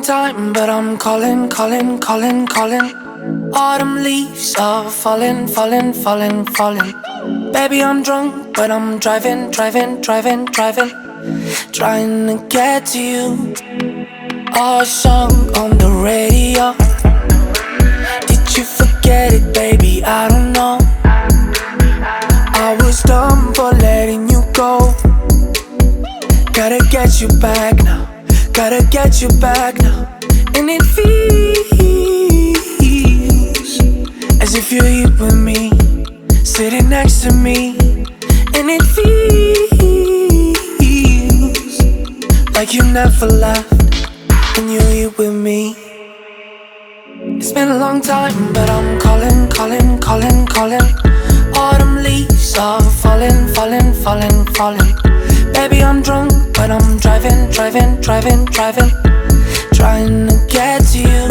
time, but I'm calling, calling, calling, calling. Autumn leaves are falling, falling, falling, falling. Baby, I'm drunk, but I'm driving, driving, driving, driving, trying to get to you. Our song on the radio. Did you forget it, baby? I don't know. I was dumb for letting you go. Gotta get you back now. Gotta get you back now. And it feels as if you're here with me, sitting next to me. And it feels like you never left, and you're here with me. It's been a long time, but I'm calling, calling, calling, calling. Autumn leaves are falling, falling, falling, falling. Baby, I'm drunk, but I'm driving, driving, driving, driving, trying to get to you.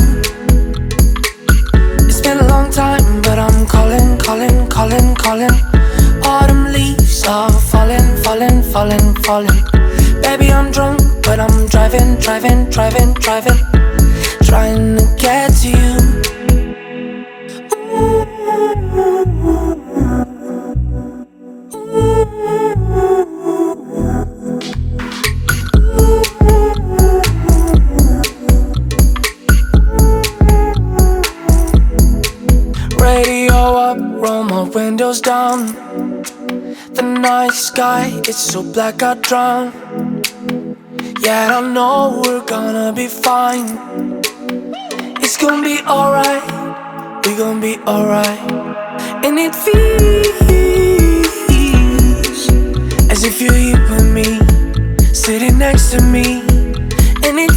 It's been a long time, but I'm calling, calling, calling, calling. Autumn leaves are falling, falling, falling, falling. Baby, I'm drunk, but I'm driving, driving, driving, driving, trying to get to you. Radio up, roll my windows down. The night sky, it's so black I drown. Yeah, I know we're gonna be fine. It's gonna be alright, we gonna be alright. And it feels as if you're here with me, sitting next to me. And it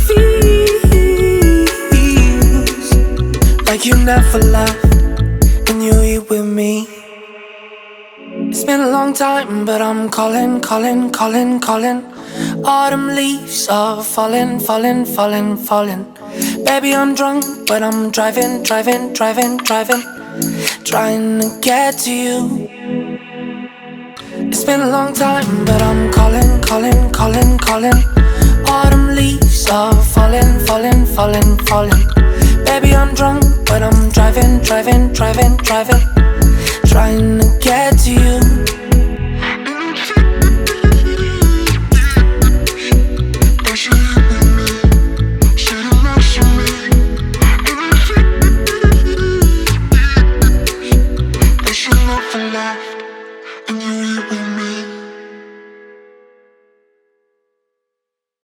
feels like you never left, and you're here with me. It's been a long time, but I'm calling, calling, calling, calling. Autumn leaves are falling, falling, falling, falling. Baby, I'm drunk, but I'm driving, driving, driving, driving, trying to get to you. It's been a long time, but I'm calling, calling, calling, calling. Autumn leaves are falling, falling, falling, falling. Baby, I'm drunk, but I'm driving, driving, driving, driving, trying to get to you. Life.